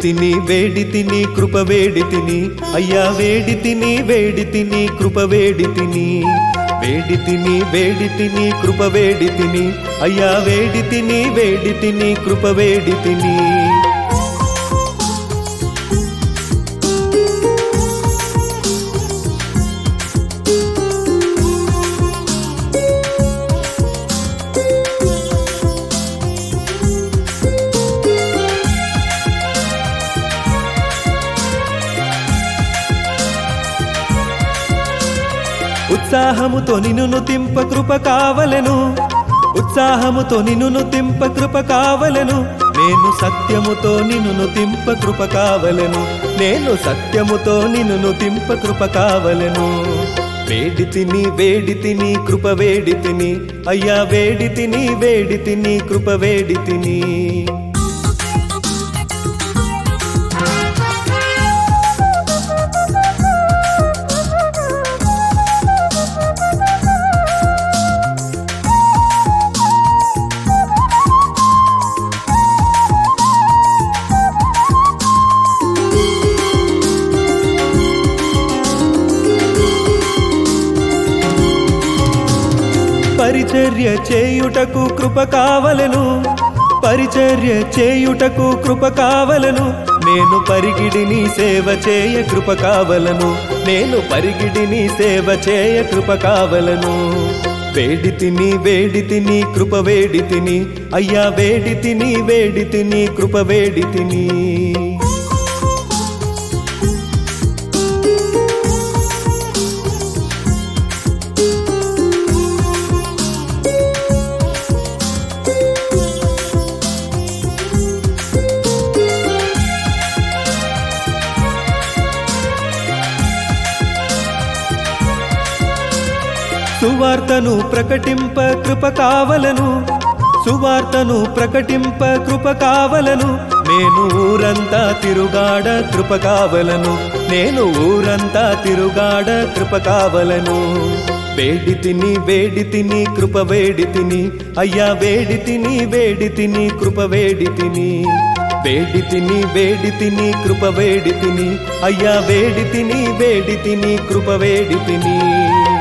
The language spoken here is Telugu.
వేడి తిని కృప వేడి తిని అయ్యా వేడి తిని కృప వేడి తిని కృప వేడి తిని అయ్యా వేడి తిని కృప వేడి తిని ఉత్సాహముతో నిన్ను తింప కృప కావలెను ఉత్సాహముతో నిన్ను తింప కృప కావలెను నేను సత్యముతో నిన్ను తింప కృప కావలెను నేను సత్యముతో నిన్ను తింప కృప కావలెను వేడి తిని కృప వేడి తిని అయ్యా వేడి తిని కృప వేడి తిని పరిచర్య చేయుటకు కృప కావలెను పరిచర్య చేయుటకు కృప కావలెను నేను పరిగిడిని సేవ చేయ కృప కావలెను నేను పరిగిడిని సేవ చేయ కృప కావలెను వేడి తిని కృప వేడి తిని అయ్యా వేడి తిని కృప వేడి తిని సువార్తను ప్రకటింప కృప కావలెను సువార్తను ప్రకటింప కృప కావలెను నేను ఊరంతా తిరుగాడ కృప కావలెను నేను ఊరంతా తిరుగాడ కృప కావలెను వేడి తిని కృప వేడి తిని అయ్యా వేడి తిని కృప వేడి తిని వేడి తిని కృప వేడి తిని అయ్యా వేడి తిని కృప వేడి తిని